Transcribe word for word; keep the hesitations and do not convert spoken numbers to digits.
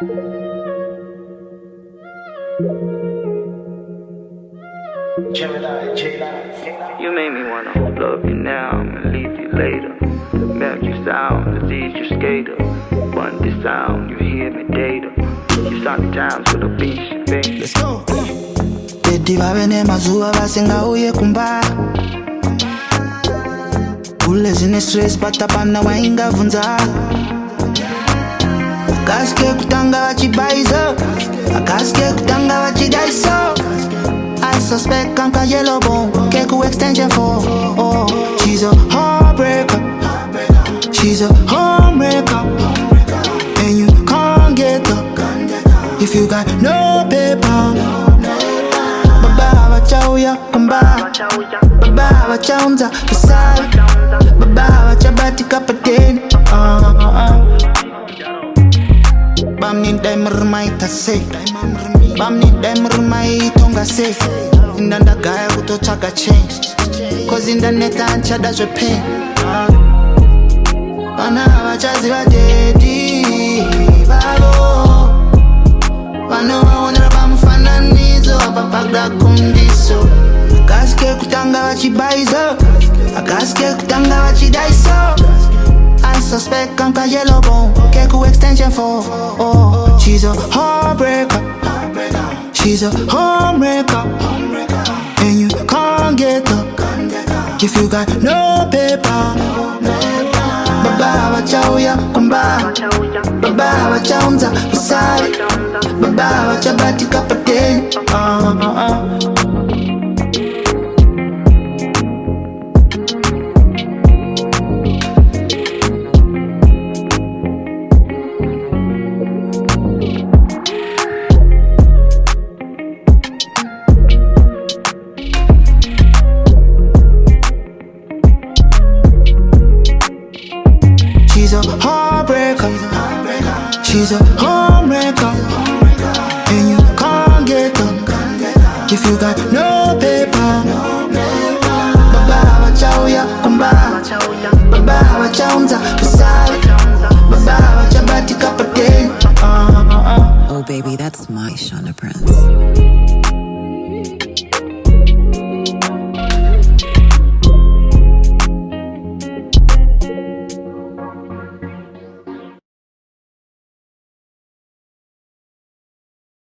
You made me wanna love you now and leave you later. Melt you sound, disease you skater. One this sound, you hear me data. You sound times with a beach, baby. Let's go. Dedi vavene mazuva vasingauye kumba. Kule zine stress patapana waingavunza. Akaske kutanga vachibaizo, akaske kutanga vachidaiso. I suspect kanka yellow bone, keku extension for. Oh, she's a heartbreaker. She's a homewrecker. And you can't get her if you got no paper. Baba wachauya kumba, baba wachaunza kasari, baba wachabati kapateni. Bam ni dimer mai tase, bam ni dimer mai tonga safe. Indanda gaya kuto chaka change, cause in the net ancha does your pain. Wana wachazi wa dedi balo, wana waonera bamfananizo abapagda kundiso. Akaske kutanga wachibaizo, akaske kutanga wachidaiso. I suspect kanka yellow bone, keku extension for. Oh, she's a heartbreaker. She's a homewrecker. And you can't get her if you got no paper. Baba wachauya kumba, baba wachaunza usari, baba wachabati kapateni. uh, uh, uh. She's a heartbreaker. She's a homewrecker. And you can't get her if you got